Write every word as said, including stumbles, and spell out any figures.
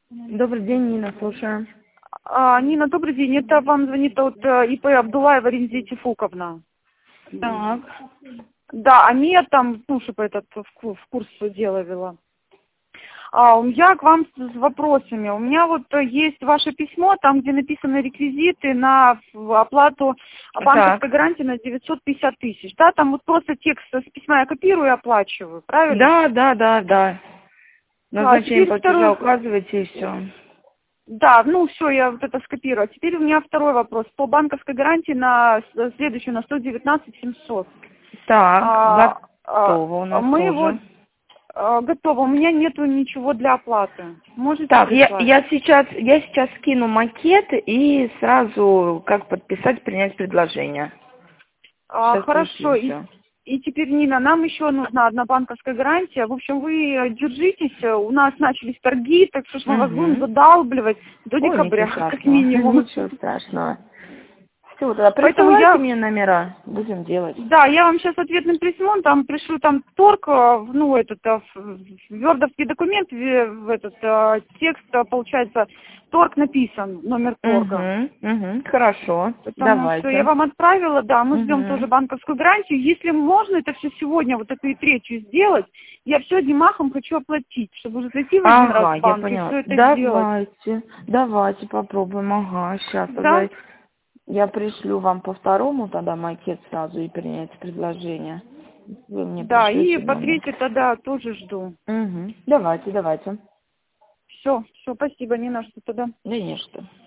Добрый день, Нина, слушаю. А, Нина, добрый день. Это вам звонит от э, ИП Абдулаева Ремзити Фуковна. Так. Да, а мне там, ну, чтобы этот в ку- в курс дела вела. А, у- я к вам с с вопросами. У меня вот э, есть ваше письмо, там, где написаны реквизиты на в- оплату банковской Так. гарантии на девятьсот пятьдесят тысяч. Да, там вот просто текст с письма я копирую и оплачиваю, правильно? Да, да, да, да. А Назначение теперь платежа второй. указывайте и все. Да, ну все, я вот это скопирую. А теперь у меня второй вопрос. По банковской гарантии на с- следующую, на сто девятнадцать семьсот. Так, А, а, готово у а нас мы вот тоже. а, готово. У меня нету ничего для оплаты. Можете Так, я, прислать? я сейчас я сейчас скину макет и сразу как подписать, принять предложение. А, Сейчас хорошо. пришлю И, все. и теперь, Нина, нам еще нужна одна банковская гарантия. В общем, вы э, держитесь. э, У нас начались торги, так что ж мы вас будем Угу. задалбливать до Ой, декабря, ничего как страшного. минимум. Ничего страшного. Все, тогда Поэтому присылайте я мне номера, будем делать. Да, я вам сейчас ответным письмом, там пришлю там торг, э, ну, этот, э, в- вердовский документ, в в этот э, текст, э, получается, торг написан, номер торга. Угу, угу, хорошо, Потому что я давайте. вам отправила, да, мы ждем тоже Угу. банковскую гарантию. Если можно это все сегодня, вот эту и третью сделать, я все одним махом хочу оплатить, чтобы уже зайти в один раз Ага, в я банк и поняла. все это сделать. Давайте, давайте попробуем. Ага, сейчас Да? тогда я пришлю вам по второму тогда макет сразу и принять предложение. Вы мне Да, и пришлете по номер. третьей тогда тоже жду. Угу. Давайте, давайте. Все, все, спасибо, не на что тогда. Да не что.